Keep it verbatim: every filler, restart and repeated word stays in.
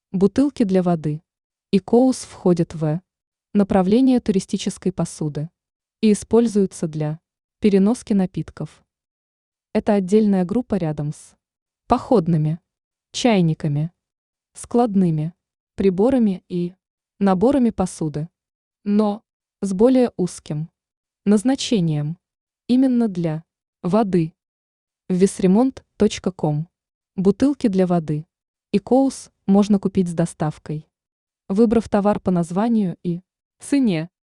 Бутылки для воды. ИКОУС входит в направление туристической посуды и используется для переноски напитков. Это отдельная группа рядом с походными, чайниками, складными, приборами и наборами посуды, но с более узким назначением, именно для воды. весремонт точка ком. Бутылки для воды. ИКОУС можно купить с доставкой. Выбрав товар по названию и цене,